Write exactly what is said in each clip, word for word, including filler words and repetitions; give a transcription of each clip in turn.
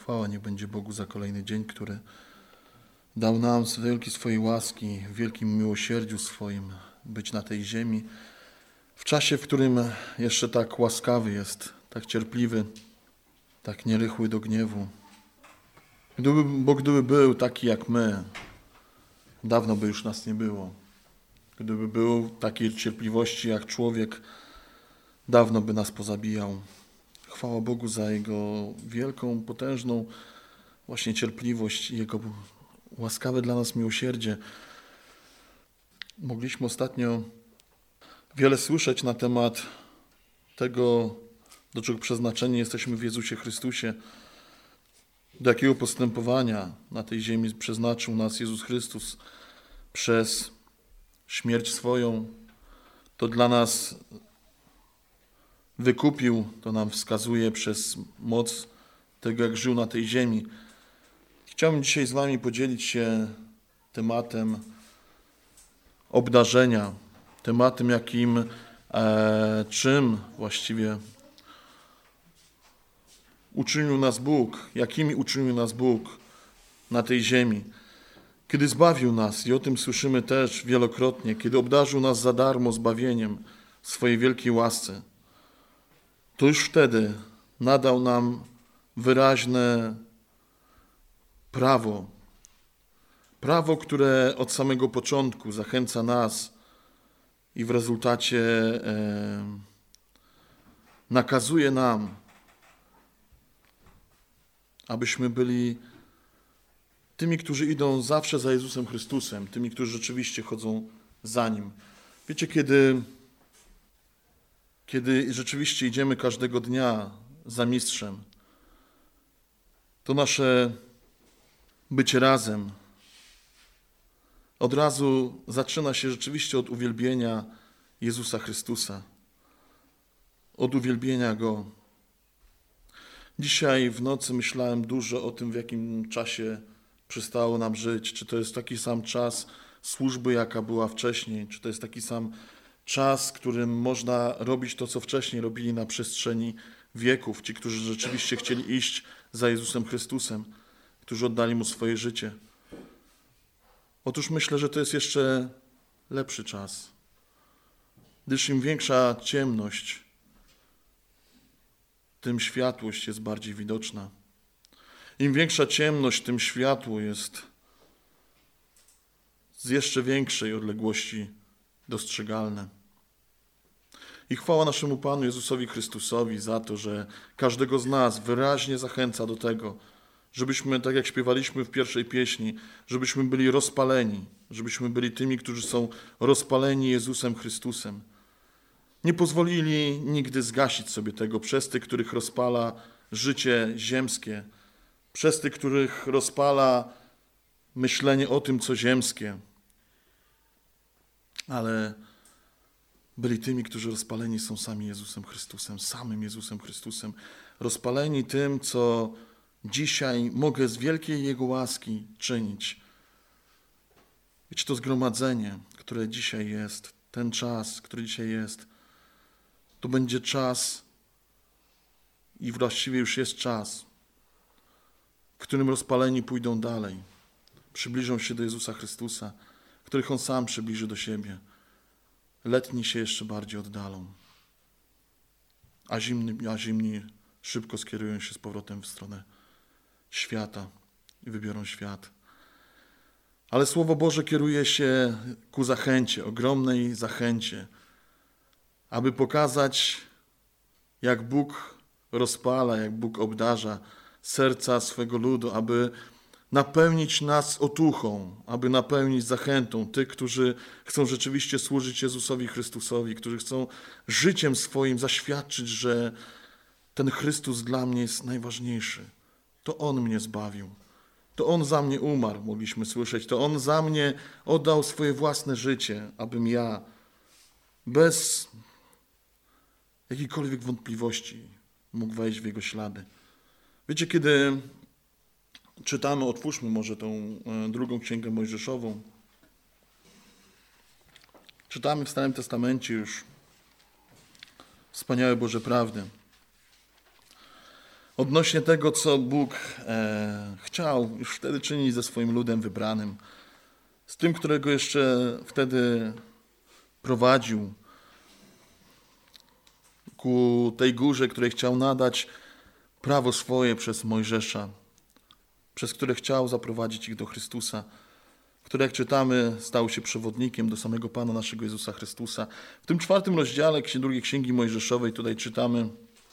Chwała niech będzie Bogu za kolejny dzień, który dał nam z wielkiej swojej łaski, w wielkim miłosierdziu swoim być na tej ziemi. W czasie, w którym jeszcze tak łaskawy jest, tak cierpliwy, tak nierychły do gniewu. Gdyby, bo gdyby był taki jak my, dawno by już nas nie było. Gdyby był takiej cierpliwości jak człowiek, dawno by nas pozabijał. Chwała Bogu za Jego wielką, potężną właśnie cierpliwość i Jego łaskawe dla nas miłosierdzie. Mogliśmy ostatnio wiele słyszeć na temat tego, do czego przeznaczeni jesteśmy w Jezusie Chrystusie, do jakiego postępowania na tej ziemi przeznaczył nas Jezus Chrystus przez śmierć swoją. To dla nas wykupił, to nam wskazuje przez moc tego, jak żył na tej ziemi. Chciałbym dzisiaj z wami podzielić się tematem obdarzenia, tematem jakim, e, czym właściwie uczynił nas Bóg, jakimi uczynił nas Bóg na tej ziemi. Kiedy zbawił nas, i o tym słyszymy też wielokrotnie, kiedy obdarzył nas za darmo zbawieniem w swojej wielkiej łasce, to już wtedy nadał nam wyraźne prawo. Prawo, które od samego początku zachęca nas i w rezultacie e, nakazuje nam, abyśmy byli tymi, którzy idą zawsze za Jezusem Chrystusem, tymi, którzy rzeczywiście chodzą za Nim. Wiecie, kiedy, kiedy rzeczywiście idziemy każdego dnia za Mistrzem, to nasze bycie razem od razu zaczyna się rzeczywiście od uwielbienia Jezusa Chrystusa, od uwielbienia Go. Dzisiaj w nocy myślałem dużo o tym, w jakim czasie przystało nam żyć. Czy to jest taki sam czas służby, jaka była wcześniej? Czy to jest taki sam czas, w którym można robić to, co wcześniej robili na przestrzeni wieków? Ci, którzy rzeczywiście chcieli iść za Jezusem Chrystusem, którzy oddali Mu swoje życie. Otóż myślę, że to jest jeszcze lepszy czas. Gdyż im większa ciemność, tym światłość jest bardziej widoczna. Im większa ciemność, tym światło jest z jeszcze większej odległości dostrzegalne. I chwała naszemu Panu Jezusowi Chrystusowi za to, że każdego z nas wyraźnie zachęca do tego, żebyśmy, tak jak śpiewaliśmy w pierwszej pieśni, żebyśmy byli rozpaleni, żebyśmy byli tymi, którzy są rozpaleni Jezusem Chrystusem. Nie pozwolili nigdy zgasić sobie tego przez tych, których rozpala życie ziemskie, przez tych, których rozpala myślenie o tym, co ziemskie, ale byli tymi, którzy rozpaleni są sami Jezusem Chrystusem, samym Jezusem Chrystusem, rozpaleni tym, co dzisiaj mogę z wielkiej Jego łaski czynić. Wiecie, to zgromadzenie, które dzisiaj jest, ten czas, który dzisiaj jest, to będzie czas i właściwie już jest czas, w którym rozpaleni pójdą dalej, przybliżą się do Jezusa Chrystusa, których On sam przybliży do siebie. Letni się jeszcze bardziej oddalą, a zimni, a zimni szybko skierują się z powrotem w stronę świata i wybiorą świat. Ale Słowo Boże kieruje się ku zachęcie, ogromnej zachęcie, aby pokazać, jak Bóg rozpala, jak Bóg obdarza serca swego ludu, aby napełnić nas otuchą, aby napełnić zachętą tych, którzy chcą rzeczywiście służyć Jezusowi Chrystusowi, którzy chcą życiem swoim zaświadczyć, że ten Chrystus dla mnie jest najważniejszy. To On mnie zbawił. To On za mnie umarł, mogliśmy słyszeć. To On za mnie oddał swoje własne życie, abym ja bez jakiejkolwiek wątpliwości mógł wejść w Jego ślady. Wiecie, kiedy czytamy, otwórzmy może tą drugą Księgę Mojżeszową. Czytamy w Starym Testamencie już wspaniałe Boże prawdy. odnośnie tego, co Bóg e, chciał już wtedy czynić ze swoim ludem wybranym, z tym, którego jeszcze wtedy prowadził ku tej górze, której chciał nadać prawo swoje przez Mojżesza, przez które chciał zaprowadzić ich do Chrystusa, który, jak czytamy, stał się przewodnikiem do samego Pana naszego Jezusa Chrystusa. W tym czwartym rozdziale drugiej Księgi Mojżeszowej tutaj czytamy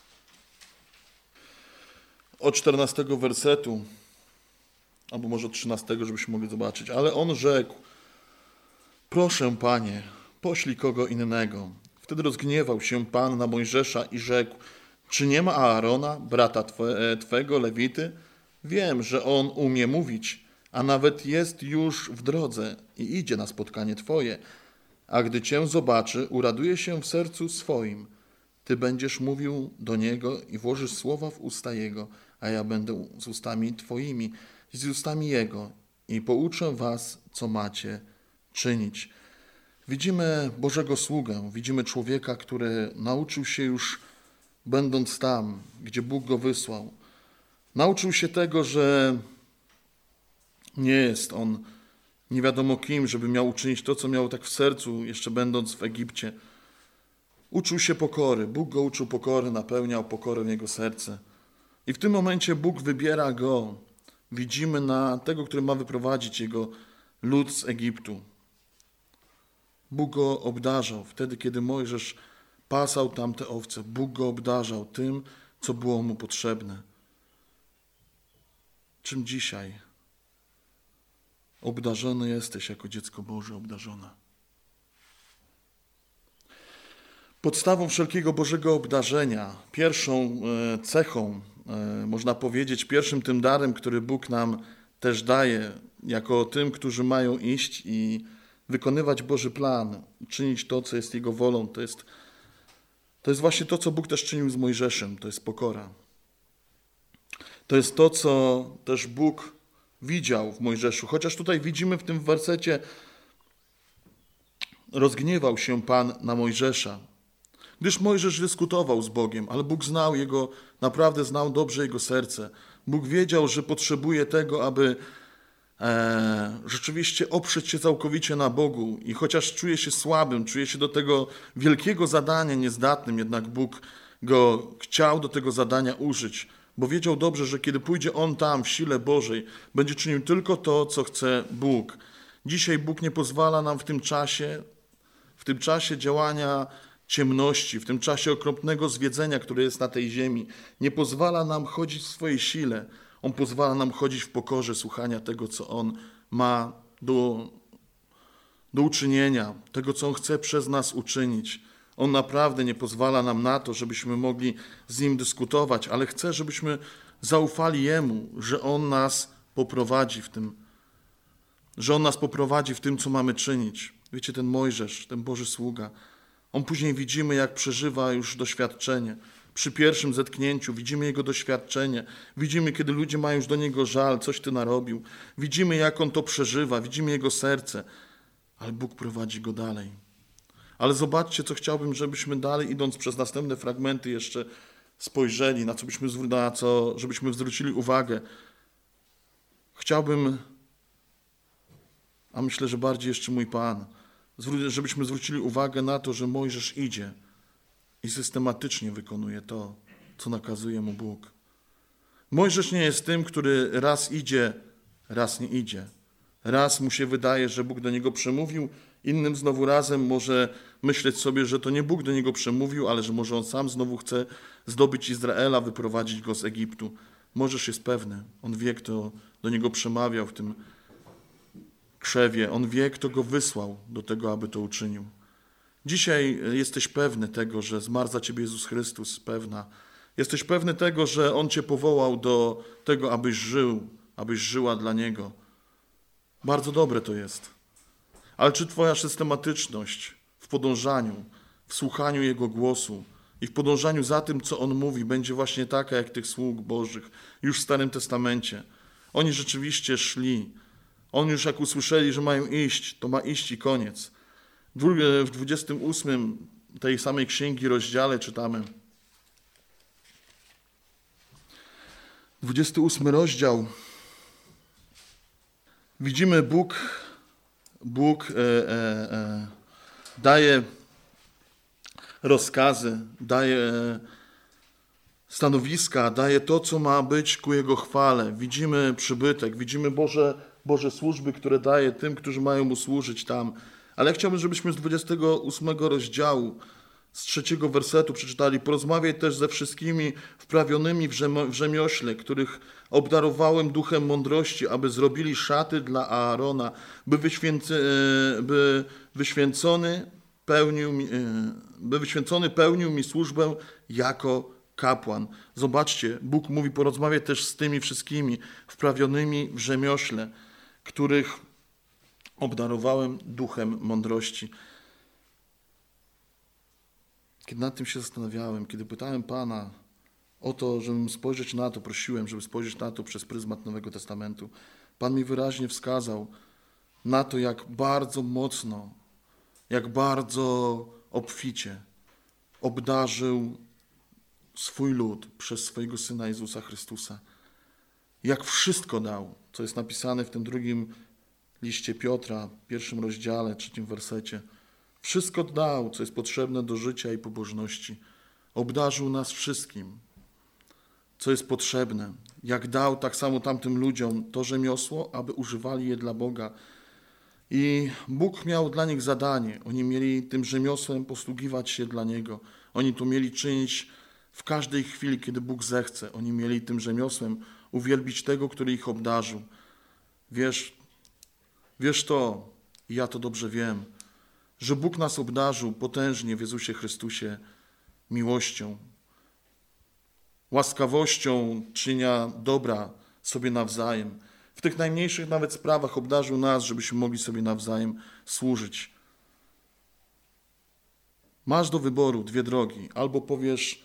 od czternastego wersetu, albo może od trzynastego, żebyśmy mogli zobaczyć. Ale on rzekł: proszę, Panie, poślij kogo innego. Wtedy rozgniewał się Pan na Mojżesza i rzekł: czy nie ma Aarona, brata twe, Twego, Lewity? Wiem, że on umie mówić, a nawet jest już w drodze i idzie na spotkanie Twoje. A gdy Cię zobaczy, uraduje się w sercu swoim. Ty będziesz mówił do niego i włożysz słowa w usta jego, a ja będę z ustami Twoimi, z ustami jego i pouczę was, co macie czynić. Widzimy Bożego sługę, widzimy człowieka, który nauczył się już, będąc tam, gdzie Bóg go wysłał. Nauczył się tego, że nie jest on nie wiadomo kim, żeby miał uczynić to, co miał tak w sercu, jeszcze będąc w Egipcie. Uczył się pokory. Bóg go uczył pokory, napełniał pokorę w jego serce. I w tym momencie Bóg wybiera go. Widzimy na tego, który ma wyprowadzić jego lud z Egiptu. Bóg go obdarzał. Wtedy, kiedy Mojżesz pasał tamte owce, Bóg go obdarzał tym, co było mu potrzebne. Czym dzisiaj obdarzony jesteś jako dziecko Boże, obdarzona? Podstawą wszelkiego Bożego obdarzenia, pierwszą cechą, można powiedzieć, pierwszym tym darem, który Bóg nam też daje, jako tym, którzy mają iść i wykonywać Boży plan, czynić to, co jest Jego wolą, to jest, to jest właśnie to, co Bóg też czynił z Mojżeszem, to jest pokora. To jest to, co też Bóg widział w Mojżeszu, chociaż tutaj widzimy w tym wersecie: rozgniewał się Pan na Mojżesza, gdyż Mojżesz dyskutował z Bogiem, ale Bóg znał jego, naprawdę znał dobrze jego serce. Bóg wiedział, że potrzebuje tego, aby e, rzeczywiście oprzeć się całkowicie na Bogu i chociaż czuje się słabym, czuje się do tego wielkiego zadania niezdatnym, jednak Bóg go chciał do tego zadania użyć, bo wiedział dobrze, że kiedy pójdzie on tam w sile Bożej, będzie czynił tylko to, co chce Bóg. Dzisiaj Bóg nie pozwala nam w tym czasie, w tym czasie działania ciemności, w tym czasie okropnego zwiedzenia, które jest na tej ziemi, nie pozwala nam chodzić w swojej sile. On pozwala nam chodzić w pokorze słuchania tego, co On ma do, do uczynienia, tego, co On chce przez nas uczynić. On naprawdę nie pozwala nam na to, żebyśmy mogli z Nim dyskutować, ale chce, żebyśmy zaufali Jemu, że On nas poprowadzi w tym, że On nas poprowadzi w tym, co mamy czynić. Wiecie, ten Mojżesz, ten Boży sługa, on później widzimy, jak przeżywa już doświadczenie. Przy pierwszym zetknięciu widzimy jego doświadczenie. Widzimy, kiedy ludzie mają już do niego żal, coś ty narobił. Widzimy, jak on to przeżywa. Widzimy jego serce. Ale Bóg prowadzi go dalej. Ale zobaczcie, co chciałbym, żebyśmy dalej, idąc przez następne fragmenty, jeszcze spojrzeli, na co byśmy, na co, żebyśmy zwrócili uwagę. Chciałbym, a myślę, że bardziej jeszcze mój Pan, żebyśmy zwrócili uwagę na to, że Mojżesz idzie i systematycznie wykonuje to, co nakazuje mu Bóg. Mojżesz nie jest tym, który raz idzie, raz nie idzie. Raz mu się wydaje, że Bóg do niego przemówił, innym znowu razem może myśleć sobie, że to nie Bóg do niego przemówił, ale że może on sam znowu chce zdobyć Izraela, wyprowadzić go z Egiptu. Mojżesz jest pewny, on wie, kto do niego przemawiał w tym krzewie. On wie, kto go wysłał do tego, aby to uczynił. Dzisiaj jesteś pewny tego, że zmarł za ciebie Jezus Chrystus, pewna. Jesteś pewny tego, że On cię powołał do tego, abyś żył, abyś żyła dla Niego. Bardzo dobre to jest. Ale czy twoja systematyczność w podążaniu, w słuchaniu Jego głosu i w podążaniu za tym, co On mówi, będzie właśnie taka, jak tych sług Bożych już w Starym Testamencie? Oni rzeczywiście szli. Oni już jak usłyszeli, że mają iść, to ma iść i koniec. W dwudziestym ósmym tej samej księgi rozdziale czytamy: dwudziesty ósmy rozdział. Widzimy Bóg, Bóg e, e, e, daje rozkazy, daje stanowiska, daje to, co ma być ku Jego chwale. Widzimy przybytek, widzimy Boże, Boże służby, które daje tym, którzy mają Mu służyć tam. Ale ja chciałbym, żebyśmy z dwudziestego ósmego rozdziału, z trzeciego wersetu przeczytali: porozmawiaj też ze wszystkimi wprawionymi w, rzemo, w rzemiośle, których obdarowałem duchem mądrości, aby zrobili szaty dla Aarona, by, wyświęcy, by wyświęcony pełnił mi, by wyświęcony pełnił mi służbę jako kapłan. Zobaczcie, Bóg mówi: porozmawiaj też z tymi wszystkimi wprawionymi w rzemiośle, których obdarowałem duchem mądrości. Kiedy nad tym się zastanawiałem, kiedy pytałem Pana o to, żebym spojrzeć na to, prosiłem, żeby spojrzeć na to przez pryzmat Nowego Testamentu, Pan mi wyraźnie wskazał na to, jak bardzo mocno, jak bardzo obficie obdarzył swój lud przez swojego Syna Jezusa Chrystusa. Jak wszystko dał, co jest napisane w tym drugim liście Piotra, pierwszym rozdziale, trzecim wersecie. Wszystko dał, co jest potrzebne do życia i pobożności. Obdarzył nas wszystkim, co jest potrzebne. Jak dał tak samo tamtym ludziom to rzemiosło, aby używali je dla Boga. I Bóg miał dla nich zadanie. Oni mieli tym rzemiosłem posługiwać się dla Niego. Oni to mieli czynić w każdej chwili, kiedy Bóg zechce. Oni mieli tym rzemiosłem uwielbić tego, który ich obdarzył. Wiesz, wiesz to, i ja to dobrze wiem, że Bóg nas obdarzył potężnie w Jezusie Chrystusie miłością, łaskawością czynienia dobra sobie nawzajem. W tych najmniejszych nawet sprawach obdarzył nas, żebyśmy mogli sobie nawzajem służyć. Masz do wyboru dwie drogi. Albo powiesz,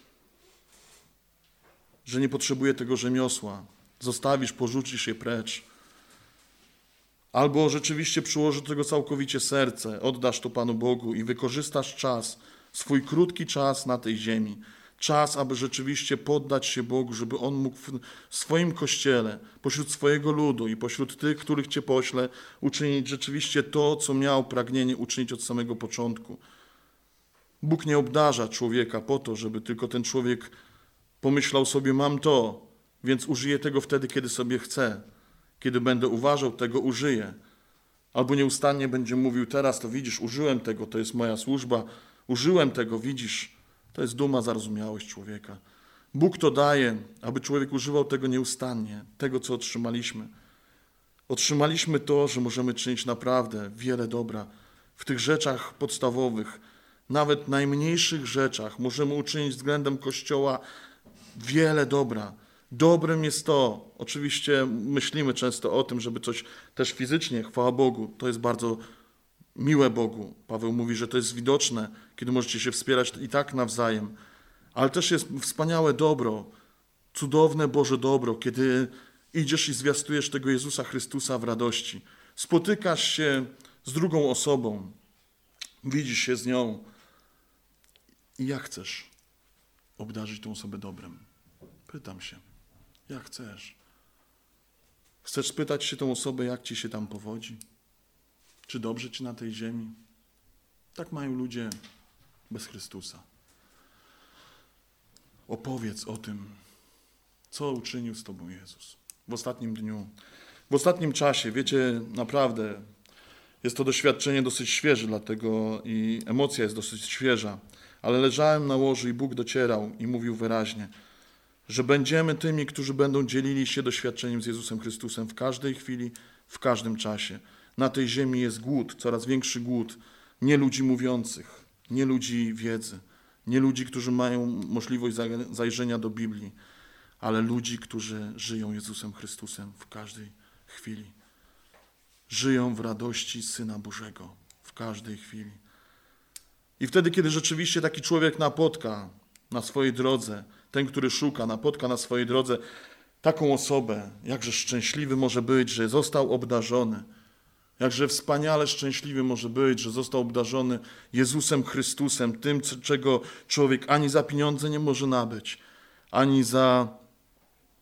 że nie potrzebuję tego rzemiosła, zostawisz, porzucisz je precz. Albo rzeczywiście przyłożysz do tego całkowicie serce, oddasz to Panu Bogu i wykorzystasz czas, swój krótki czas na tej ziemi. Czas, aby rzeczywiście poddać się Bogu, żeby On mógł w swoim Kościele, pośród swojego ludu i pośród tych, których Cię pośle, uczynić rzeczywiście to, co miał pragnienie uczynić od samego początku. Bóg nie obdarza człowieka po to, żeby tylko ten człowiek pomyślał sobie: mam to, więc użyję tego wtedy, kiedy sobie chcę. Kiedy będę uważał, tego użyję. Albo nieustannie będzie mówił: teraz to widzisz, użyłem tego, to jest moja służba, użyłem tego, widzisz. To jest duma, zarozumiałość człowieka. Bóg to daje, aby człowiek używał tego nieustannie, tego, co otrzymaliśmy. Otrzymaliśmy to, że możemy czynić naprawdę wiele dobra. W tych rzeczach podstawowych, nawet najmniejszych rzeczach możemy uczynić względem Kościoła wiele dobra. Dobrym jest to, oczywiście myślimy często o tym, żeby coś też fizycznie, chwała Bogu, to jest bardzo miłe Bogu. Paweł mówi, że to jest widoczne, kiedy możecie się wspierać i tak nawzajem. Ale też jest wspaniałe dobro, cudowne Boże dobro, kiedy idziesz i zwiastujesz tego Jezusa Chrystusa w radości. Spotykasz się z drugą osobą, widzisz się z nią i jak chcesz obdarzyć tą osobę dobrem? Pytam się, jak chcesz? Chcesz spytać się tą osobę, jak ci się tam powodzi? Czy dobrze ci na tej ziemi? Tak mają ludzie bez Chrystusa. Opowiedz o tym, co uczynił z tobą Jezus w ostatnim dniu, w ostatnim czasie. Wiecie, naprawdę jest to doświadczenie dosyć świeże, dlatego i emocja jest dosyć świeża. Ale leżałem na łożu i Bóg docierał i mówił wyraźnie, że będziemy tymi, którzy będą dzielili się doświadczeniem z Jezusem Chrystusem w każdej chwili, w każdym czasie. Na tej ziemi jest głód, coraz większy głód, nie ludzi mówiących, nie ludzi wiedzy, nie ludzi, którzy mają możliwość zajrzenia do Biblii, ale ludzi, którzy żyją Jezusem Chrystusem w każdej chwili. Żyją w radości Syna Bożego w każdej chwili. I wtedy, kiedy rzeczywiście taki człowiek napotka na swojej drodze, ten, który szuka, napotka na swojej drodze taką osobę, jakże szczęśliwy może być, że został obdarzony, jakże wspaniale szczęśliwy może być, że został obdarzony Jezusem Chrystusem, tym, czego człowiek ani za pieniądze nie może nabyć, ani za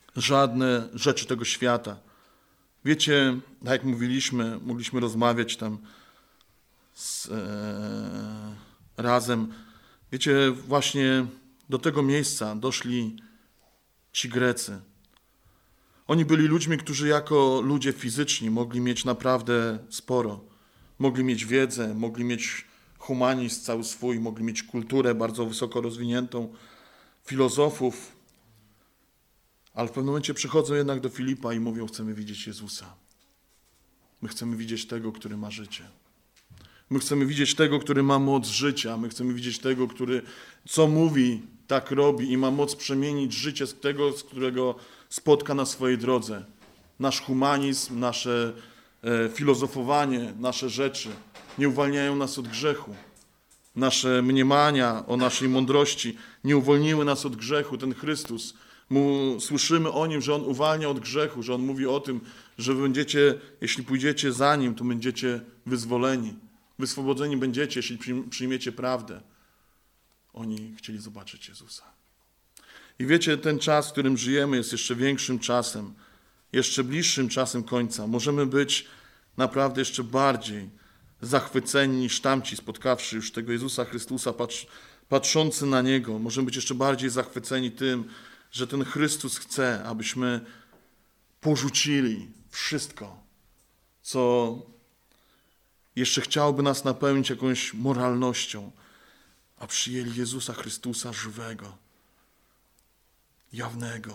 żadne rzeczy tego świata. Wiecie, tak jak mówiliśmy, mogliśmy rozmawiać tam z, e, razem. Wiecie, właśnie do tego miejsca doszli ci Grecy. Oni byli ludźmi, którzy jako ludzie fizyczni mogli mieć naprawdę sporo. Mogli mieć wiedzę, mogli mieć humanizm cały swój, mogli mieć kulturę bardzo wysoko rozwiniętą, filozofów. Ale w pewnym momencie przychodzą jednak do Filipa i mówią, chcemy widzieć Jezusa. My chcemy widzieć tego, który ma życie. My chcemy widzieć tego, który ma moc życia. My chcemy widzieć tego, który co mówi, tak robi i ma moc przemienić życie z tego, z którego spotka na swojej drodze. Nasz humanizm, nasze e, filozofowanie, nasze rzeczy nie uwalniają nas od grzechu. Nasze mniemania o naszej mądrości nie uwolniły nas od grzechu. Ten Chrystus, mu, słyszymy o Nim, że On uwalnia od grzechu, że On mówi o tym, że będziecie, jeśli pójdziecie za Nim, to będziecie wyzwoleni. Wyswobodzeni będziecie, jeśli przyjmiecie prawdę. Oni chcieli zobaczyć Jezusa. I wiecie, ten czas, w którym żyjemy, jest jeszcze większym czasem, jeszcze bliższym czasem końca. Możemy być naprawdę jeszcze bardziej zachwyceni niż tamci, spotkawszy już tego Jezusa Chrystusa, patrz, patrzący na Niego. Możemy być jeszcze bardziej zachwyceni tym, że ten Chrystus chce, abyśmy porzucili wszystko, co jeszcze chciałby nas napełnić jakąś moralnością, a przyjęli Jezusa Chrystusa żywego, jawnego.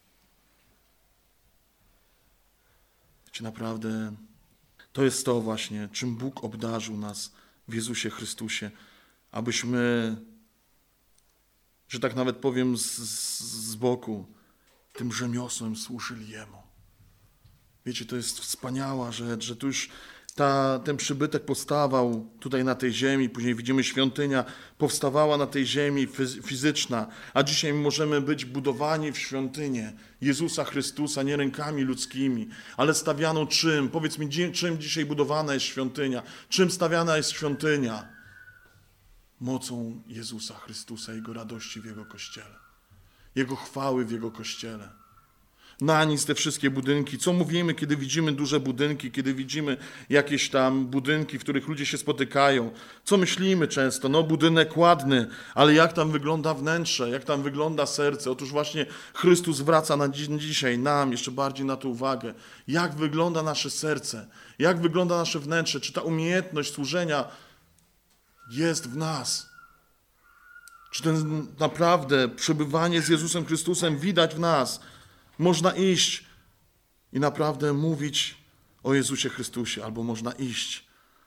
Wiecie, naprawdę to jest to właśnie, czym Bóg obdarzył nas w Jezusie Chrystusie, abyśmy, że tak nawet powiem z, z, z boku, tym rzemiosłem służyli Jemu. Wiecie, to jest wspaniała rzecz, że tu już ta, ten przybytek powstawał tutaj na tej ziemi, później widzimy świątynia powstawała na tej ziemi fizyczna, a dzisiaj możemy być budowani w świątynię Jezusa Chrystusa, nie rękami ludzkimi, ale stawianą czym? Powiedz mi, czym dzisiaj budowana jest świątynia? Czym stawiana jest świątynia? Mocą Jezusa Chrystusa, Jego radości w Jego Kościele, Jego chwały w Jego Kościele. Na nic te wszystkie budynki. Co mówimy, kiedy widzimy duże budynki, kiedy widzimy jakieś tam budynki, w których ludzie się spotykają? Co myślimy często? No budynek ładny, ale jak tam wygląda wnętrze, jak tam wygląda serce? Otóż właśnie Chrystus zwraca na dzisiaj nam jeszcze bardziej na to uwagę. Jak wygląda nasze serce? Jak wygląda nasze wnętrze? Czy ta umiejętność służenia jest w nas? Czy ten naprawdę przebywanie z Jezusem Chrystusem widać w nas? Można iść i naprawdę mówić o Jezusie Chrystusie, albo można iść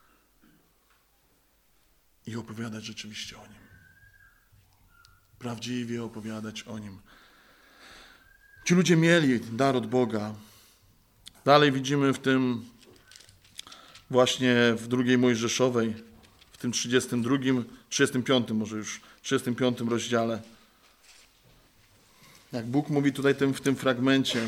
i opowiadać rzeczywiście o Nim. Prawdziwie opowiadać o Nim. Ci ludzie mieli dar od Boga. Dalej widzimy w tym właśnie w drugiej Mojżeszowej, w tym trzydziestym drugim, trzydziestym piątym może już, trzydziestym piątym rozdziale. Jak Bóg mówi tutaj tym, w tym fragmencie,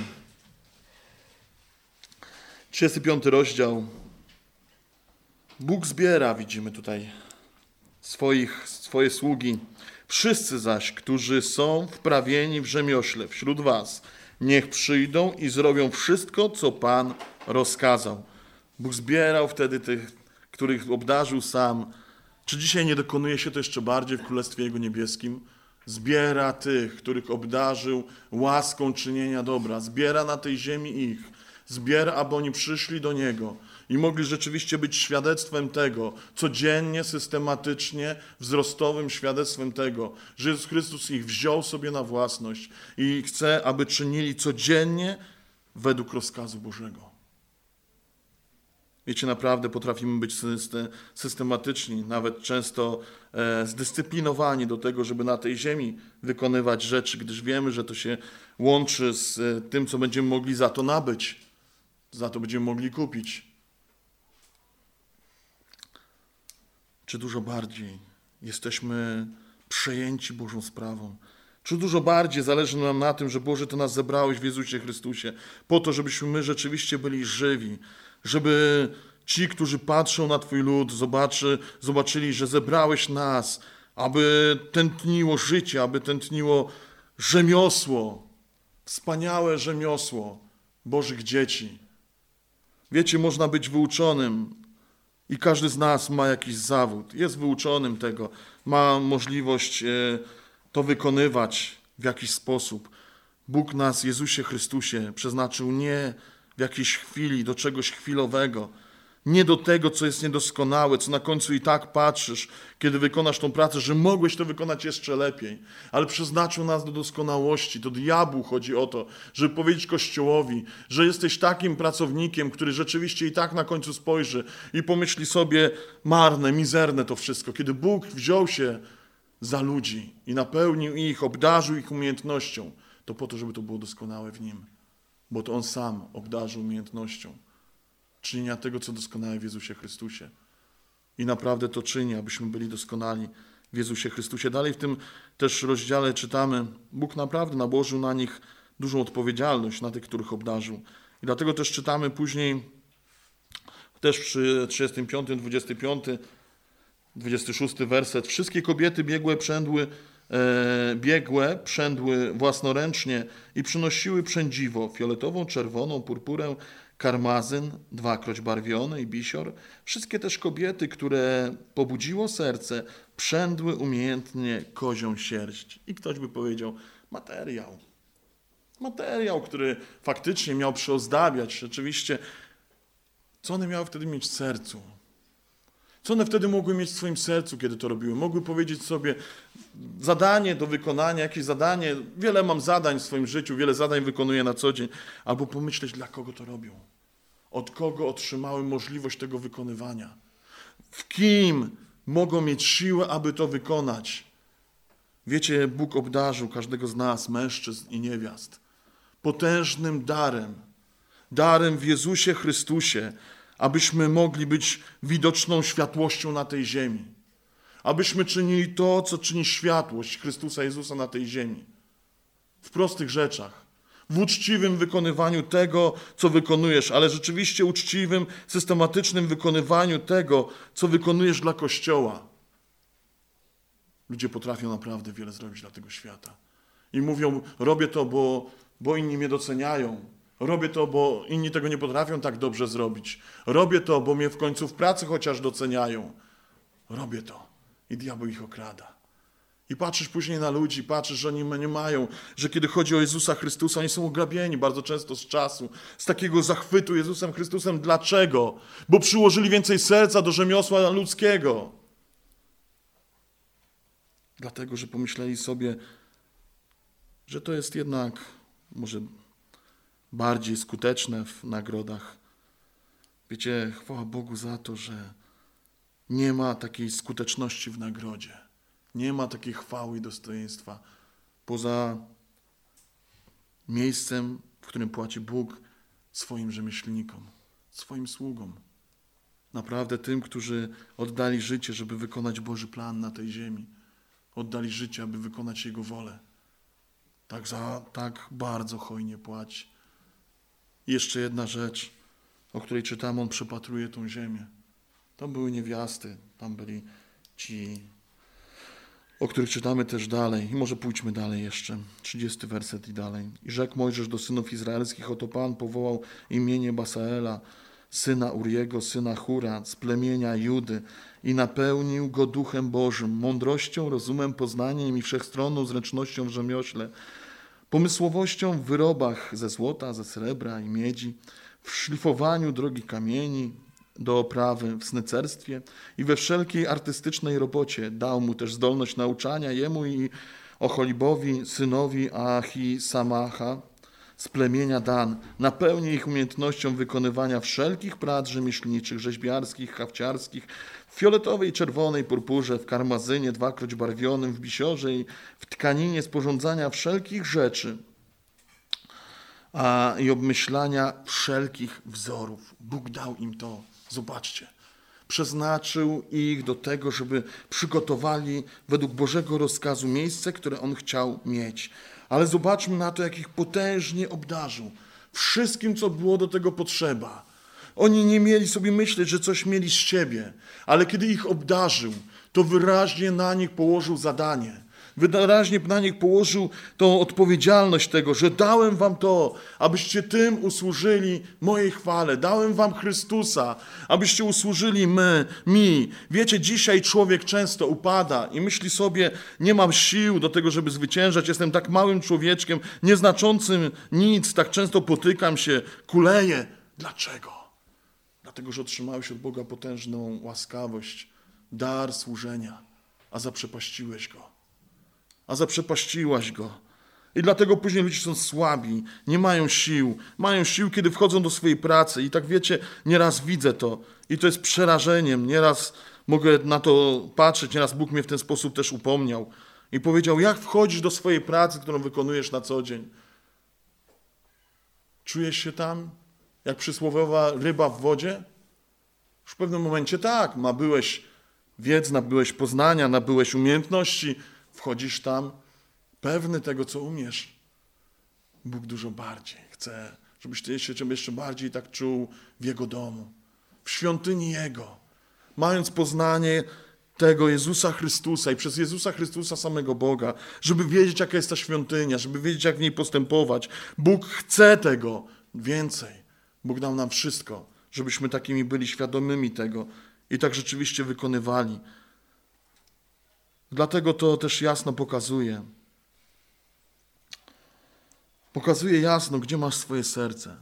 trzydziesty piąty rozdział, Bóg zbiera, widzimy tutaj, swoich, swoje sługi. Wszyscy zaś, którzy są wprawieni w rzemiośle wśród was, niech przyjdą i zrobią wszystko, co Pan rozkazał. Bóg zbierał wtedy tych, których obdarzył sam. Czy dzisiaj nie dokonuje się to jeszcze bardziej w Królestwie Jego Niebieskim? Zbiera tych, których obdarzył łaską czynienia dobra. Zbiera na tej ziemi ich. Zbiera, aby oni przyszli do Niego i mogli rzeczywiście być świadectwem tego, codziennie, systematycznie, wzrostowym świadectwem tego, że Jezus Chrystus ich wziął sobie na własność i chce, aby czynili codziennie według rozkazu Bożego. Wiecie, naprawdę potrafimy być systematyczni, nawet często zdyscyplinowani do tego, żeby na tej ziemi wykonywać rzeczy, gdyż wiemy, że to się łączy z tym, co będziemy mogli za to nabyć, za to będziemy mogli kupić. Czy dużo bardziej jesteśmy przejęci Bożą sprawą? Czy dużo bardziej zależy nam na tym, że Boże, Ty nas zebrałeś w Jezusie Chrystusie, po to, żebyśmy my rzeczywiście byli żywi, żeby ci, którzy patrzą na Twój lud, zobaczy, zobaczyli, że zebrałeś nas, aby tętniło życie, aby tętniło rzemiosło wspaniałe rzemiosło Bożych dzieci. Wiecie, można być wyuczonym i każdy z nas ma jakiś zawód. Jest wyuczonym tego, ma możliwość to wykonywać w jakiś sposób. Bóg nas, Jezusie Chrystusie, przeznaczył nie w jakiejś chwili do czegoś chwilowego, nie do tego, co jest niedoskonałe, co na końcu i tak patrzysz, kiedy wykonasz tą pracę, że mogłeś to wykonać jeszcze lepiej, ale przeznaczył nas do doskonałości. To diabłu chodzi o to, żeby powiedzieć Kościołowi, że jesteś takim pracownikiem, który rzeczywiście i tak na końcu spojrzy i pomyśli sobie, marne, mizerne to wszystko. Kiedy Bóg wziął się za ludzi i napełnił ich, obdarzył ich umiejętnością, to po to, żeby to było doskonałe w Nim, bo to On sam obdarzył umiejętnością czynienia tego, co doskonałe w Jezusie Chrystusie. I naprawdę to czyni, abyśmy byli doskonali w Jezusie Chrystusie. Dalej w tym też rozdziale czytamy, Bóg naprawdę nałożył na nich dużą odpowiedzialność, na tych, których obdarzył. I dlatego też czytamy później, też przy trzydziestym piątym, dwudziestym piątym, dwudziestym szóstym werset. Wszystkie kobiety biegłe przędły, e, biegłe przędły własnoręcznie i przynosiły przędziwo, fioletową, czerwoną, purpurę, karmazyn, dwakroć barwiony i bisior. Wszystkie też kobiety, które pobudziło serce, przędły umiejętnie kozią sierść. I ktoś by powiedział, materiał. Materiał, który faktycznie miał przyozdabiać. Rzeczywiście, co one miały wtedy mieć w sercu? Co one wtedy mogły mieć w swoim sercu, kiedy to robiły? Mogły powiedzieć sobie, zadanie do wykonania, jakieś zadanie, wiele mam zadań w swoim życiu, wiele zadań wykonuję na co dzień, albo pomyśleć, dla kogo to robią, od kogo otrzymały możliwość tego wykonywania, w kim mogą mieć siłę, aby to wykonać. Wiecie, Bóg obdarzył każdego z nas, mężczyzn i niewiast, potężnym darem, darem w Jezusie Chrystusie, abyśmy mogli być widoczną światłością na tej ziemi. Abyśmy czynili to, co czyni światłość Chrystusa Jezusa na tej ziemi. W prostych rzeczach. W uczciwym wykonywaniu tego, co wykonujesz, ale rzeczywiście uczciwym, systematycznym wykonywaniu tego, co wykonujesz dla Kościoła. Ludzie potrafią naprawdę wiele zrobić dla tego świata. I mówią, robię to, bo, bo inni mnie doceniają. Robię to, bo inni tego nie potrafią tak dobrze zrobić. Robię to, bo mnie w końcu w pracy chociaż doceniają. Robię to. I diabeł ich okrada. I patrzysz później na ludzi, patrzysz, że oni nie mają, że kiedy chodzi o Jezusa Chrystusa, oni są ograbieni bardzo często z czasu, z takiego zachwytu Jezusem Chrystusem. Dlaczego? Bo przyłożyli więcej serca do rzemiosła ludzkiego. Dlatego, że pomyśleli sobie, że to jest jednak może bardziej skuteczne w nagrodach. Wiecie, chwała Bogu za to, że nie ma takiej skuteczności w nagrodzie. Nie ma takiej chwały i dostojeństwa poza miejscem, w którym płaci Bóg swoim rzemieślnikom, swoim sługom. Naprawdę tym, którzy oddali życie, żeby wykonać Boży plan na tej ziemi. Oddali życie, aby wykonać Jego wolę. Tak, za, tak bardzo hojnie płaci. I jeszcze jedna rzecz, o której czytam, on przepatruje tą ziemię. Tam były niewiasty, tam byli ci, o których czytamy też dalej. I może pójdźmy dalej jeszcze, trzydziesty werset i dalej. I rzekł Mojżesz do synów izraelskich, oto Pan powołał imienie Basaela, syna Uriego, syna Hura, z plemienia Judy i napełnił go Duchem Bożym, mądrością, rozumem, poznaniem i wszechstronną zręcznością w rzemiośle, pomysłowością w wyrobach ze złota, ze srebra i miedzi, w szlifowaniu drogich kamieni do oprawy, w snycerstwie i we wszelkiej artystycznej robocie. Dał mu też zdolność nauczania jemu i Oholibowi, synowi Ahisamacha z plemienia Dan. Napełni ich umiejętnością wykonywania wszelkich prac rzemieślniczych, rzeźbiarskich, hafciarskich, w fioletowej, czerwonej purpurze, w karmazynie dwakroć barwionym, w bisiorze i w tkaninie sporządzania wszelkich rzeczy a, i obmyślania wszelkich wzorów. Bóg dał im to. Zobaczcie. Przeznaczył ich do tego, żeby przygotowali według Bożego rozkazu miejsce, które On chciał mieć. Ale zobaczmy na to, jak ich potężnie obdarzył. Wszystkim, co było do tego potrzeba. Oni nie mieli sobie myśleć, że coś mieli z siebie, ale kiedy ich obdarzył, to wyraźnie na nich położył zadanie. wyraźnie na nich położył tą odpowiedzialność tego, że dałem wam to, abyście tym usłużyli mojej chwale. Dałem wam Chrystusa, abyście usłużyli my, mi. Wiecie, dzisiaj człowiek często upada i myśli sobie, nie mam sił do tego, żeby zwyciężać, jestem tak małym człowieczkiem, nieznaczącym nic, tak często potykam się, kuleję. Dlaczego? Dlatego, że otrzymałeś od Boga potężną łaskawość, dar służenia, a zaprzepaściłeś go. A zaprzepaściłaś go. I dlatego później ludzie są słabi, nie mają sił. Mają sił, kiedy wchodzą do swojej pracy. I tak wiecie, nieraz widzę to. I to jest przerażeniem. Nieraz mogę na to patrzeć. Nieraz Bóg mnie w ten sposób też upomniał. I powiedział, jak wchodzisz do swojej pracy, którą wykonujesz na co dzień? Czujesz się tam jak przysłowiowa ryba w wodzie? Już w pewnym momencie tak, nabyłeś wiedzy, nabyłeś poznania, nabyłeś umiejętności, wchodzisz tam pewny tego, co umiesz. Bóg dużo bardziej chce, żebyś ty się jeszcze bardziej tak czuł w Jego domu, w świątyni Jego, mając poznanie tego Jezusa Chrystusa i przez Jezusa Chrystusa samego Boga, żeby wiedzieć, jaka jest ta świątynia, żeby wiedzieć, jak w niej postępować. Bóg chce tego więcej. Bóg dał nam wszystko, żebyśmy takimi byli świadomymi tego i tak rzeczywiście wykonywali. Dlatego to też jasno pokazuje. Pokazuje jasno, gdzie masz swoje serce.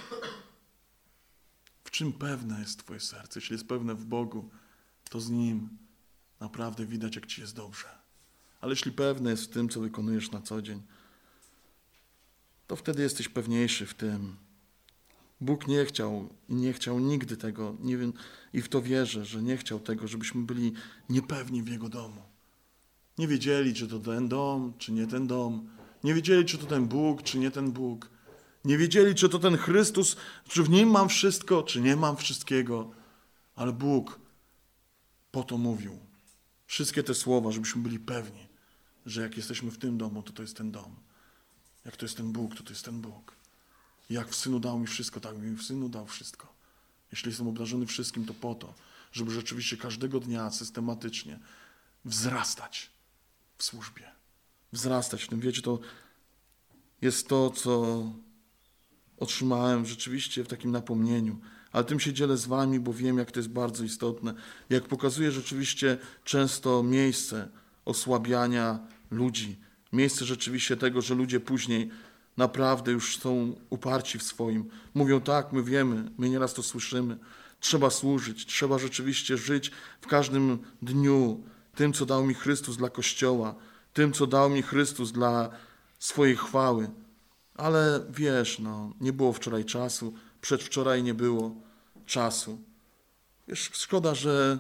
W czym pewne jest twoje serce. Jeśli jest pewne w Bogu, to z Nim naprawdę widać, jak ci jest dobrze. Ale jeśli pewne jest w tym, co wykonujesz na co dzień, to wtedy jesteś pewniejszy w tym. Bóg nie chciał i nie chciał nigdy tego, nie wiem, i w to wierzę, że nie chciał tego, żebyśmy byli niepewni w Jego domu. Nie wiedzieli, czy to ten dom, czy nie ten dom. Nie wiedzieli, czy to ten Bóg, czy nie ten Bóg. Nie wiedzieli, czy to ten Chrystus, czy w Nim mam wszystko, czy nie mam wszystkiego. Ale Bóg po to mówił wszystkie te słowa, żebyśmy byli pewni, że jak jesteśmy w tym domu, to to jest ten dom. Jak to jest ten Bóg, to to jest ten Bóg. I jak w Synu dał mi wszystko, tak mi w Synu dał wszystko. Jeśli jestem obdarzony wszystkim, to po to, żeby rzeczywiście każdego dnia systematycznie wzrastać w służbie. Wzrastać w tym. Wiecie, to jest to, co otrzymałem rzeczywiście w takim napomnieniu. Ale tym się dzielę z wami, bo wiem, jak to jest bardzo istotne. Jak pokazuje rzeczywiście często miejsce osłabiania ludzi. Miejsce rzeczywiście tego, że ludzie później naprawdę już są uparci w swoim. Mówią tak, my wiemy, my nieraz to słyszymy. Trzeba służyć, trzeba rzeczywiście żyć w każdym dniu tym, co dał mi Chrystus dla Kościoła, tym, co dał mi Chrystus dla swojej chwały. Ale wiesz, no, nie było wczoraj czasu, przedwczoraj nie było czasu. Wiesz, szkoda, że,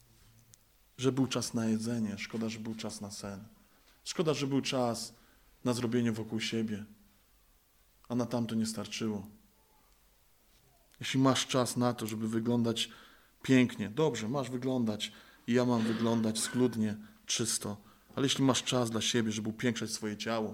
że był czas na jedzenie, szkoda, że był czas na sen. Szkoda, że był czas na zrobienie wokół siebie, a na tamto nie starczyło. Jeśli masz czas na to, żeby wyglądać pięknie, dobrze, masz wyglądać i ja mam wyglądać schludnie, czysto, ale jeśli masz czas dla siebie, żeby upiększać swoje ciało,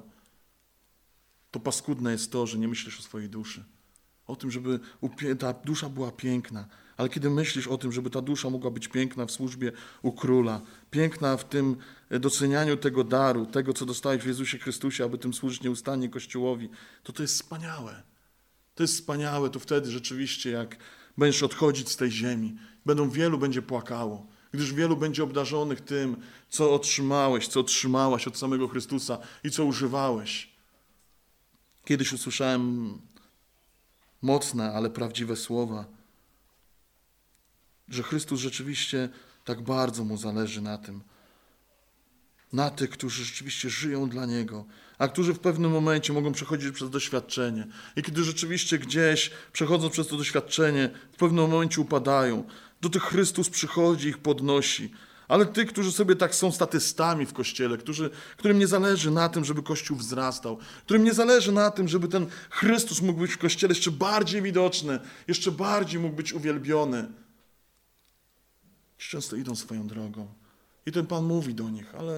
to paskudne jest to, że nie myślisz o swojej duszy. O tym, żeby ta dusza była piękna. Ale kiedy myślisz o tym, żeby ta dusza mogła być piękna w służbie u Króla, piękna w tym docenianiu tego daru, tego, co dostałeś w Jezusie Chrystusie, aby tym służyć nieustannie Kościołowi, to to jest wspaniałe. To jest wspaniałe. To wtedy rzeczywiście, jak będziesz odchodzić z tej ziemi, będą wielu będzie płakało, gdyż wielu będzie obdarzonych tym, co otrzymałeś, co otrzymałaś od samego Chrystusa i co używałeś. Kiedyś usłyszałem mocne, ale prawdziwe słowa, że Chrystus rzeczywiście tak bardzo Mu zależy na tym, na tych, którzy rzeczywiście żyją dla Niego, a którzy w pewnym momencie mogą przechodzić przez doświadczenie. I kiedy rzeczywiście gdzieś, przechodząc przez to doświadczenie, w pewnym momencie upadają, do tych Chrystus przychodzi, ich podnosi. Ale tych, którzy sobie tak są statystami w Kościele, którzy, którym nie zależy na tym, żeby Kościół wzrastał, którym nie zależy na tym, żeby ten Chrystus mógł być w Kościele jeszcze bardziej widoczny, jeszcze bardziej mógł być uwielbiony. Często idą swoją drogą. I ten Pan mówi do nich, ale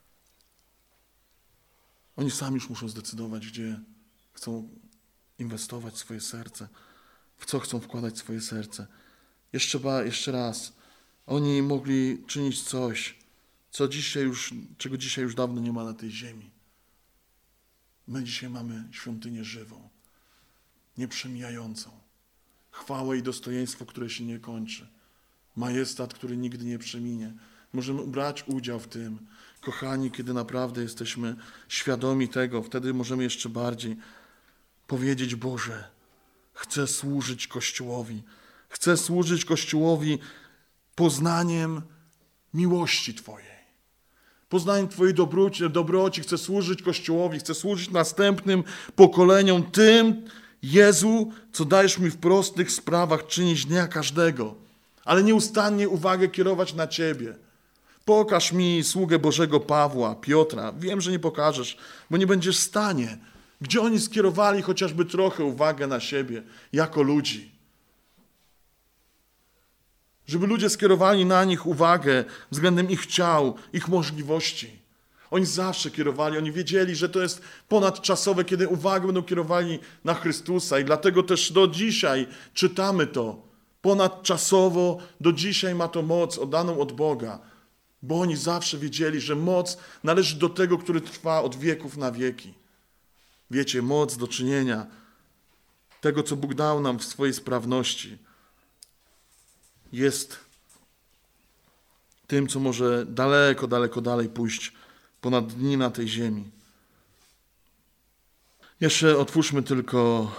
oni sami już muszą zdecydować, gdzie chcą inwestować swoje serce, w co chcą wkładać swoje serce. Jeszcze, jeszcze raz, oni mogli czynić coś, co dzisiaj już, czego dzisiaj już dawno nie ma na tej ziemi. My dzisiaj mamy świątynię żywą, nieprzemijającą. Chwałę i dostojeństwo, które się nie kończy. Majestat, który nigdy nie przeminie. Możemy brać udział w tym. Kochani, kiedy naprawdę jesteśmy świadomi tego, wtedy możemy jeszcze bardziej powiedzieć: Boże, chcę służyć Kościołowi. Chcę służyć Kościołowi poznaniem miłości Twojej. Poznaniem Twojej dobroci, dobroci. Chcę służyć Kościołowi. Chcę służyć następnym pokoleniom tym, Jezu, co dajesz mi w prostych sprawach czynić dnia każdego, ale nieustannie uwagę kierować na Ciebie. Pokaż mi sługę Bożego Pawła, Piotra. Wiem, że nie pokażesz, bo nie będziesz w stanie. Gdzie oni skierowali chociażby trochę uwagę na siebie, jako ludzi. Żeby ludzie skierowali na nich uwagę względem ich ciał, ich możliwości. Oni zawsze kierowali, oni wiedzieli, że to jest ponadczasowe, kiedy uwagę będą kierowali na Chrystusa i dlatego też do dzisiaj czytamy to. Ponadczasowo do dzisiaj ma to moc oddaną od Boga, bo oni zawsze wiedzieli, że moc należy do tego, który trwa od wieków na wieki. Wiecie, moc do czynienia tego, co Bóg dał nam w swojej sprawności, jest tym, co może daleko, daleko dalej pójść ponad dni na tej ziemi. Jeszcze otwórzmy tylko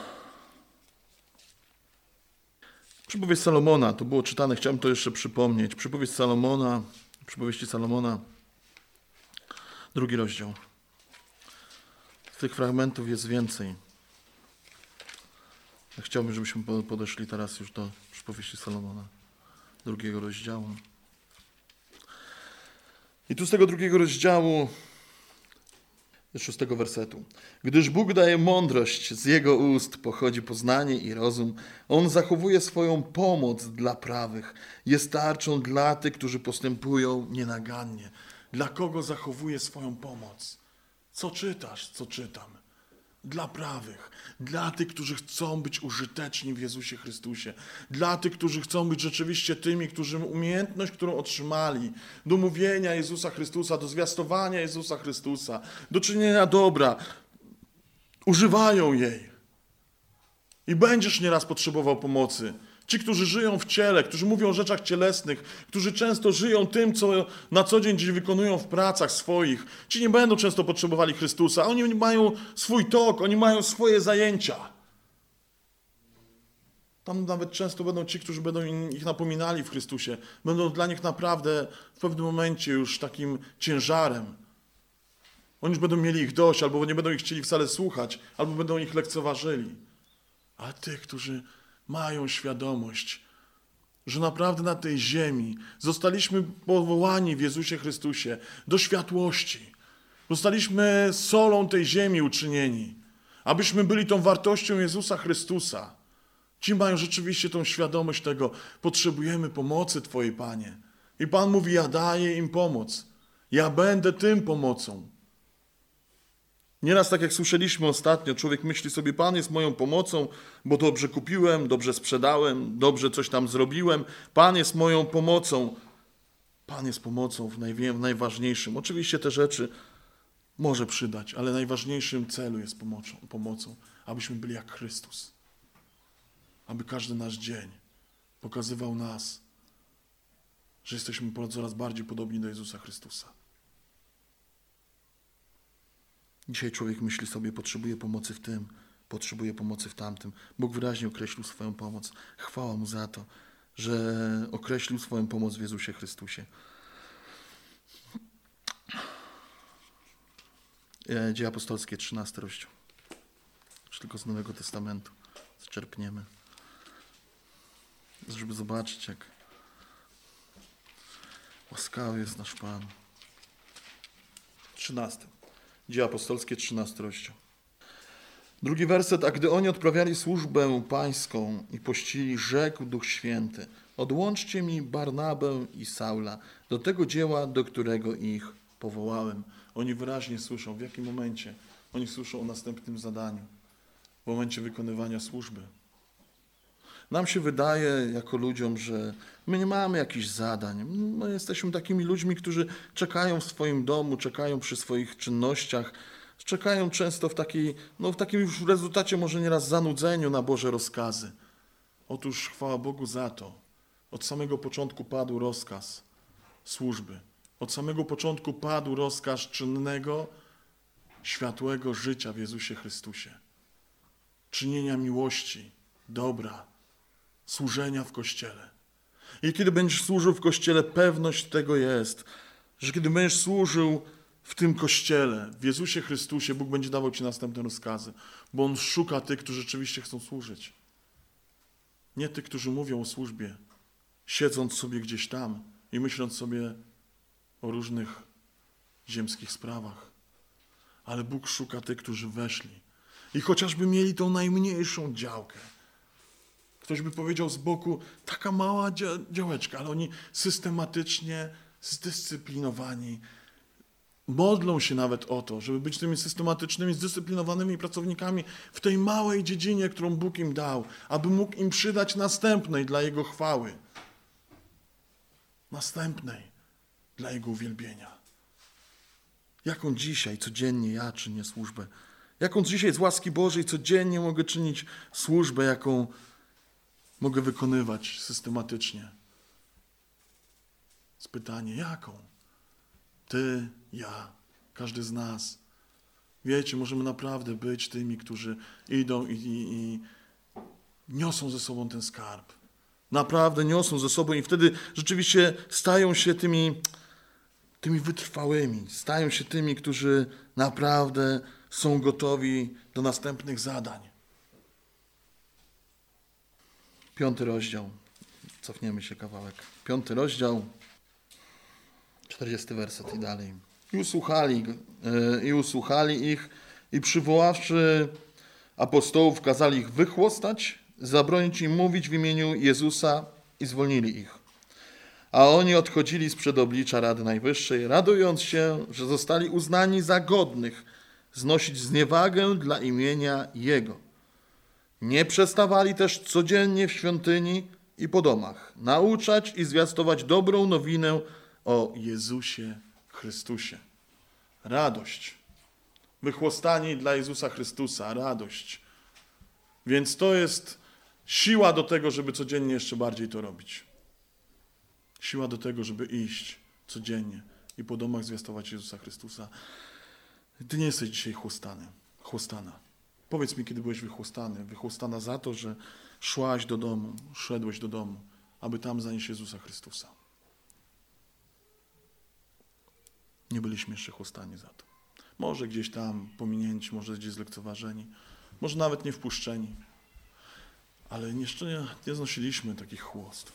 Przypowieść Salomona. To było czytane, chciałem to jeszcze przypomnieć. Przypowieść Salomona, Przypowieści Salomona, drugi rozdział. Tych fragmentów jest więcej. Ja chciałbym, żebyśmy podeszli teraz już do Przypowieści Salomona, drugiego rozdziału. I tu z tego drugiego rozdziału, z szóstego wersetu. Gdyż Bóg daje mądrość, z Jego ust pochodzi poznanie i rozum. On zachowuje swoją pomoc dla prawych. Jest tarczą dla tych, którzy postępują nienagannie. Dla kogo zachowuje swoją pomoc? Co czytasz, co czytam? Dla prawych, dla tych, którzy chcą być użyteczni w Jezusie Chrystusie, dla tych, którzy chcą być rzeczywiście tymi, którzy umiejętność, którą otrzymali do mówienia Jezusa Chrystusa, do zwiastowania Jezusa Chrystusa, do czynienia dobra, używają jej. I będziesz nieraz potrzebował pomocy. Ci, którzy żyją w ciele, którzy mówią o rzeczach cielesnych, którzy często żyją tym, co na co dzień gdzieś wykonują w pracach swoich, ci nie będą często potrzebowali Chrystusa. Oni mają swój tok, oni mają swoje zajęcia. Tam nawet często będą ci, którzy będą ich napominali w Chrystusie. Będą dla nich naprawdę w pewnym momencie już takim ciężarem. Oni już będą mieli ich dość, albo nie będą ich chcieli wcale słuchać, albo będą ich lekceważyli. Ale tych, którzy mają świadomość, że naprawdę na tej ziemi zostaliśmy powołani w Jezusie Chrystusie do światłości. Zostaliśmy solą tej ziemi uczynieni, abyśmy byli tą wartością Jezusa Chrystusa. Ci mają rzeczywiście tą świadomość tego, potrzebujemy pomocy Twojej, Panie. I Pan mówi, ja daję im pomoc. Ja będę tym pomocą. Nieraz, tak jak słyszeliśmy ostatnio, człowiek myśli sobie, Pan jest moją pomocą, bo dobrze kupiłem, dobrze sprzedałem, dobrze coś tam zrobiłem. Pan jest moją pomocą. Pan jest pomocą w, najwie- w najważniejszym. Oczywiście te rzeczy może przydać, ale najważniejszym celu jest pomocą, pomocą, abyśmy byli jak Chrystus. Aby każdy nasz dzień pokazywał nas, że jesteśmy coraz bardziej podobni do Jezusa Chrystusa. Dzisiaj człowiek myśli sobie, potrzebuje pomocy w tym, potrzebuje pomocy w tamtym. Bóg wyraźnie określił swoją pomoc. Chwała Mu za to, że określił swoją pomoc w Jezusie Chrystusie. Dzieje apostolskie, trzynasty rozdział. Już tylko z Nowego Testamentu zczerpniemy. Żeby zobaczyć, jak łaskawy jest nasz Pan. trzynasty. Dzieje apostolskie, trzynasty rozdział. Drugi werset. A gdy oni odprawiali służbę pańską i pościli, rzekł Duch Święty: odłączcie mi Barnabę i Saula do tego dzieła, do którego ich powołałem. Oni wyraźnie słyszą, w jakim momencie. Oni słyszą o następnym zadaniu. W momencie wykonywania służby. Nam się wydaje jako ludziom, że my nie mamy jakichś zadań. My jesteśmy takimi ludźmi, którzy czekają w swoim domu, czekają przy swoich czynnościach, czekają często w takiej, no w takim już w rezultacie może nieraz zanudzeniu na Boże rozkazy. Otóż chwała Bogu za to. Od samego początku padł rozkaz służby. Od samego początku padł rozkaz czynnego, światłego życia w Jezusie Chrystusie. Czynienia miłości, dobra, służenia w Kościele. I kiedy będziesz służył w Kościele, pewność tego jest, że kiedy będziesz służył w tym Kościele, w Jezusie Chrystusie, Bóg będzie dawał ci następne rozkazy, bo On szuka tych, którzy rzeczywiście chcą służyć. Nie tych, którzy mówią o służbie, siedząc sobie gdzieś tam i myśląc sobie o różnych ziemskich sprawach. Ale Bóg szuka tych, którzy weszli i chociażby mieli tą najmniejszą działkę. Ktoś by powiedział z boku, taka mała działeczka, ale oni systematycznie, zdyscyplinowani, modlą się nawet o to, żeby być tymi systematycznymi, zdyscyplinowanymi pracownikami w tej małej dziedzinie, którą Bóg im dał, aby mógł im przydać następnej dla Jego chwały. Następnej dla Jego uwielbienia. Jaką dzisiaj codziennie ja czynię służbę? Jaką dzisiaj z łaski Bożej codziennie mogę czynić służbę, jaką mogę wykonywać systematycznie? Z pytanie, jaką? Ty, ja, każdy z nas. Wiecie, możemy naprawdę być tymi, którzy idą i, i, i niosą ze sobą ten skarb. Naprawdę niosą ze sobą i wtedy rzeczywiście stają się tymi, tymi wytrwałymi. Stają się tymi, którzy naprawdę są gotowi do następnych zadań. Piąty rozdział. Cofniemy się kawałek. Piąty rozdział. czterdziesty werset i dalej. I usłuchali, yy, i usłuchali ich i przywoławszy apostołów, kazali ich wychłostać, zabronić im mówić w imieniu Jezusa i zwolnili ich. A oni odchodzili sprzed oblicza Rady Najwyższej, radując się, że zostali uznani za godnych znosić zniewagę dla imienia Jego. Nie przestawali też codziennie w świątyni i po domach nauczać i zwiastować dobrą nowinę o Jezusie Chrystusie. Radość. Wychłostani dla Jezusa Chrystusa. Radość. Więc to jest siła do tego, żeby codziennie jeszcze bardziej to robić. Siła do tego, żeby iść codziennie i po domach zwiastować Jezusa Chrystusa. Ty nie jesteś dzisiaj chłostany, chłostana. Powiedz mi, kiedy byłeś wychłostany. Wychłostana za to, że szłaś do domu, szedłeś do domu, aby tam zanieść Jezusa Chrystusa. Nie byliśmy jeszcze chłostani za to. Może gdzieś tam pominięci, może gdzieś zlekceważeni, może nawet nie wpuszczeni. Ale jeszcze nie, nie znosiliśmy takich chłost.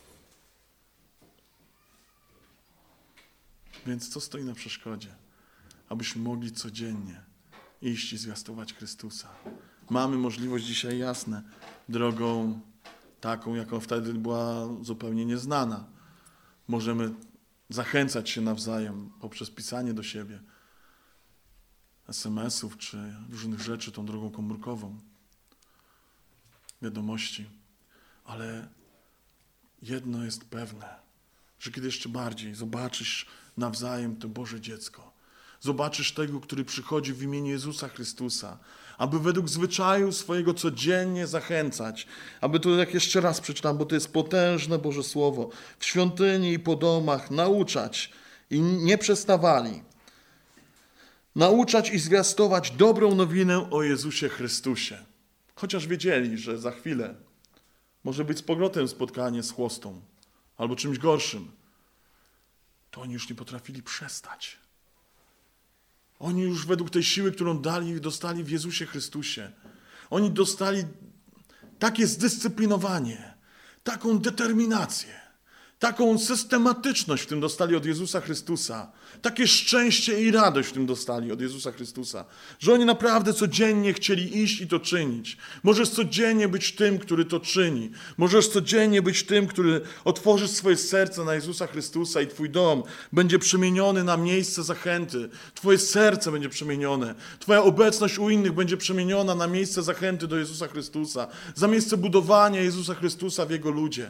Więc co stoi na przeszkodzie? Abyśmy mogli codziennie iść i zwiastować Chrystusa. Mamy możliwość dzisiaj, jasne, drogą taką, jaką wtedy była zupełnie nieznana. Możemy zachęcać się nawzajem poprzez pisanie do siebie es em esów czy różnych rzeczy tą drogą komórkową, wiadomości. Ale jedno jest pewne, że kiedy jeszcze bardziej zobaczysz nawzajem to Boże dziecko, zobaczysz tego, który przychodzi w imieniu Jezusa Chrystusa, aby według zwyczaju swojego codziennie zachęcać, aby to, jak jeszcze raz przeczytam, bo to jest potężne Boże Słowo, w świątyni i po domach nauczać i nie przestawali. Nauczać i zwiastować dobrą nowinę o Jezusie Chrystusie. Chociaż wiedzieli, że za chwilę może być z powrotem spotkanie z chłostą albo czymś gorszym, to oni już nie potrafili przestać. Oni już według tej siły, którą dali, dostali w Jezusie Chrystusie, oni dostali takie zdyscyplinowanie, taką determinację, taką systematyczność w tym dostali od Jezusa Chrystusa, takie szczęście i radość w tym dostali od Jezusa Chrystusa, że oni naprawdę codziennie chcieli iść i to czynić. Możesz codziennie być tym, który to czyni. Możesz codziennie być tym, który otworzysz swoje serce na Jezusa Chrystusa i twój dom będzie przemieniony na miejsce zachęty. Twoje serce będzie przemienione. Twoja obecność u innych będzie przemieniona na miejsce zachęty do Jezusa Chrystusa, za miejsce budowania Jezusa Chrystusa w Jego ludzie.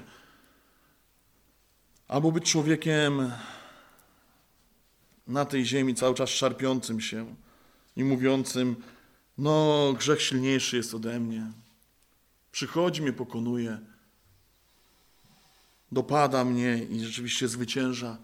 Albo być człowiekiem na tej ziemi cały czas szarpiącym się i mówiącym, no grzech silniejszy jest ode mnie. Przychodzi, mnie pokonuje, dopada mnie i rzeczywiście zwycięża.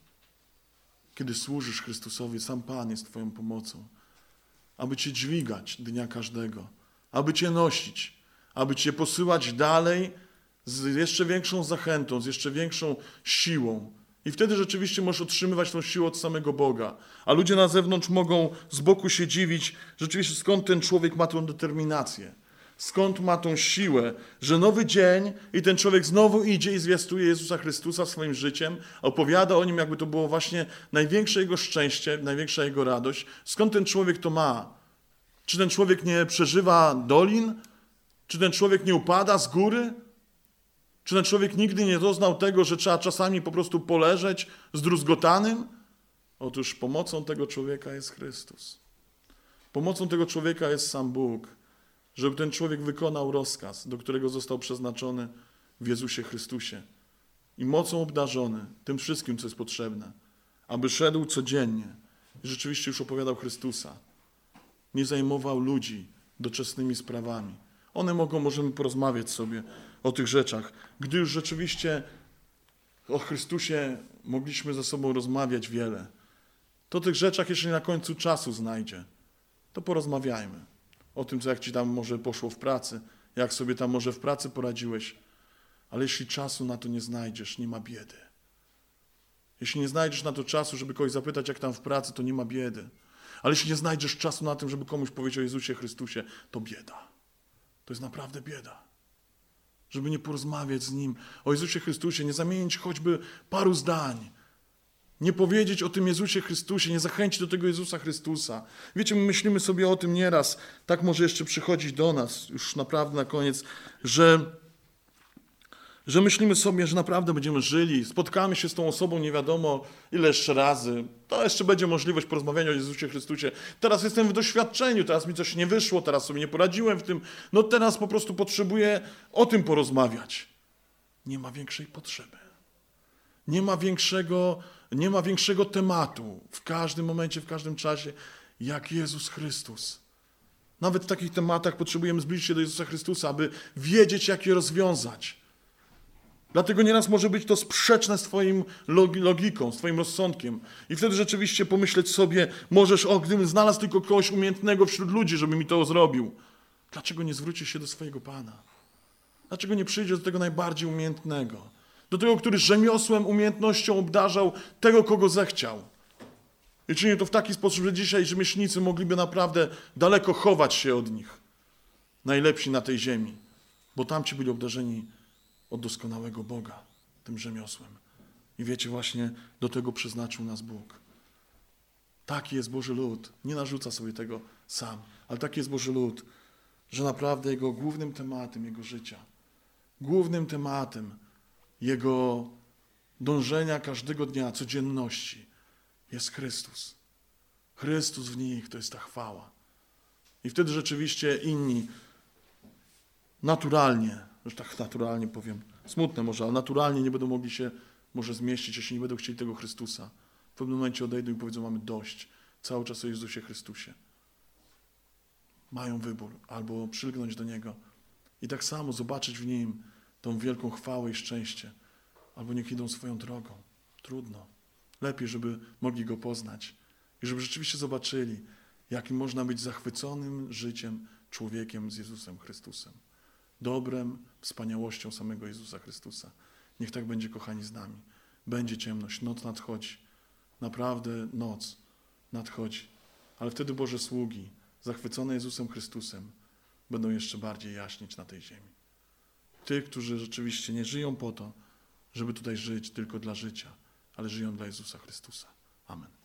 Kiedy służysz Chrystusowi, sam Pan jest twoją pomocą, aby cię dźwigać dnia każdego, aby cię nosić, aby cię posyłać dalej z jeszcze większą zachętą, z jeszcze większą siłą. I wtedy rzeczywiście możesz otrzymywać tą siłę od samego Boga. A ludzie na zewnątrz mogą z boku się dziwić, rzeczywiście skąd ten człowiek ma tą determinację, skąd ma tą siłę, że nowy dzień i ten człowiek znowu idzie i zwiastuje Jezusa Chrystusa swoim życiem, opowiada o nim, jakby to było właśnie największe jego szczęście, największa jego radość. Skąd ten człowiek to ma? Czy ten człowiek nie przeżywa dolin? Czy ten człowiek nie upada z góry? Czy ten człowiek nigdy nie doznał tego, że trzeba czasami po prostu poleżeć zdruzgotanym? Otóż pomocą tego człowieka jest Chrystus. Pomocą tego człowieka jest sam Bóg, żeby ten człowiek wykonał rozkaz, do którego został przeznaczony w Jezusie Chrystusie i mocą obdarzony tym wszystkim, co jest potrzebne, aby szedł codziennie i rzeczywiście już opowiadał Chrystusa. Nie zajmował ludzi doczesnymi sprawami. One mogą, możemy porozmawiać sobie o tych rzeczach. Gdy już rzeczywiście o Chrystusie mogliśmy ze sobą rozmawiać wiele, to o tych rzeczach, jeśli na końcu czasu znajdzie, to porozmawiajmy. O tym, co jak ci tam może poszło w pracy, jak sobie tam może w pracy poradziłeś. Ale jeśli czasu na to nie znajdziesz, nie ma biedy. Jeśli nie znajdziesz na to czasu, żeby kogoś zapytać, jak tam w pracy, to nie ma biedy. Ale jeśli nie znajdziesz czasu na tym, żeby komuś powiedzieć o Jezusie Chrystusie, to bieda. To jest naprawdę bieda. Żeby nie porozmawiać z Nim o Jezusie Chrystusie, nie zamienić choćby paru zdań. Nie powiedzieć o tym Jezusie Chrystusie, nie zachęcić do tego Jezusa Chrystusa. Wiecie, my myślimy sobie o tym nieraz, tak może jeszcze przychodzić do nas, już naprawdę na koniec, że, że myślimy sobie, że naprawdę będziemy żyli, spotkamy się z tą osobą nie wiadomo ile jeszcze razy, to jeszcze będzie możliwość porozmawiania o Jezusie Chrystusie. Teraz jestem w doświadczeniu, teraz mi coś nie wyszło, teraz sobie nie poradziłem w tym, no teraz po prostu potrzebuję o tym porozmawiać. Nie ma większej potrzeby. Nie ma większego, nie ma większego tematu w każdym momencie, w każdym czasie, jak Jezus Chrystus. Nawet w takich tematach potrzebujemy zbliżyć się do Jezusa Chrystusa, aby wiedzieć, jak je rozwiązać. Dlatego nieraz może być to sprzeczne z twoim logiką, z twoim rozsądkiem. I wtedy rzeczywiście pomyśleć sobie, możesz, o, gdybym znalazł tylko kogoś umiejętnego wśród ludzi, żeby mi to zrobił. Dlaczego nie zwrócisz się do swojego Pana? Dlaczego nie przyjdziesz do tego najbardziej umiejętnego? Do tego, który rzemiosłem, umiejętnością obdarzał tego, kogo zechciał. I czynię to w taki sposób, że dzisiaj rzemieślnicy mogliby naprawdę daleko chować się od nich. Najlepsi na tej ziemi. Bo tamci byli obdarzeni od doskonałego Boga, tym rzemiosłem. I wiecie, właśnie do tego przeznaczył nas Bóg. Taki jest Boży lud. Nie narzuca sobie tego sam, ale taki jest Boży lud, że naprawdę jego głównym tematem jego życia, głównym tematem jego dążenia każdego dnia, codzienności jest Chrystus. Chrystus w nich to jest ta chwała. I wtedy rzeczywiście inni naturalnie, już tak naturalnie powiem, smutne może, ale naturalnie nie będą mogli się może zmieścić, jeśli nie będą chcieli tego Chrystusa. W pewnym momencie odejdą i powiedzą, mamy dość. Cały czas o Jezusie Chrystusie. Mają wybór, albo przylgnąć do Niego i tak samo zobaczyć w Nim tą wielką chwałę i szczęście, albo niech idą swoją drogą. Trudno. Lepiej, żeby mogli Go poznać i żeby rzeczywiście zobaczyli, jakim można być zachwyconym życiem człowiekiem z Jezusem Chrystusem. Dobrem, wspaniałością samego Jezusa Chrystusa. Niech tak będzie, kochani, z nami. Będzie ciemność, noc nadchodzi. Naprawdę noc nadchodzi. Ale wtedy Boże sługi, zachwycone Jezusem Chrystusem, będą jeszcze bardziej jaśnieć na tej ziemi. Tych, którzy rzeczywiście nie żyją po to, żeby tutaj żyć tylko dla życia, ale żyją dla Jezusa Chrystusa. Amen.